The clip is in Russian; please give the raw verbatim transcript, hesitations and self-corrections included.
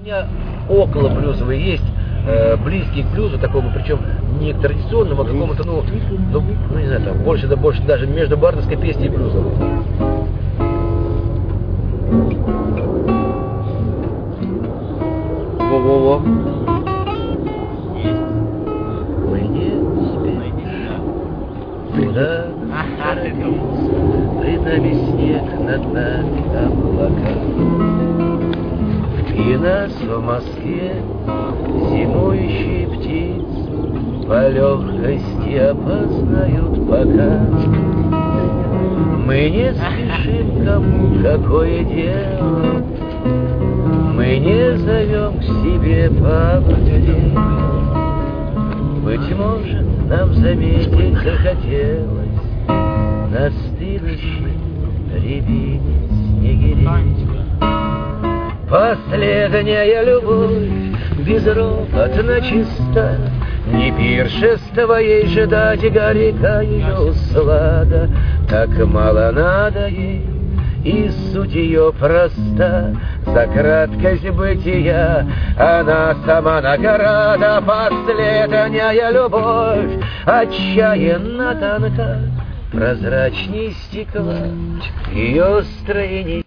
меня около блюзовый есть, э, близкий к блюзу, такому, причем не к традиционному, а к какому-то, ну, ну, ну, не знаю, там, больше да больше даже между бардовской песней и блюзовой. Во-во-во. Мы не спешим туда торопиться, пред нами снег, над нами облака. И нас в Москве зимующие птицы по легкости опознают пока. Мы не спешим, кому какое дело, мы не зовем к себе по повелению. Быть может, нам заметить захотелось на стылущей рябине снегири. Последняя любовь безропотно чиста, не пиршество ей ждать, и горька ее услада. Так мало надо ей, и суть ее проста. За краткость бытия она сама награда. Последняя любовь отчаянно тонка, прозрачней стекла ее строение.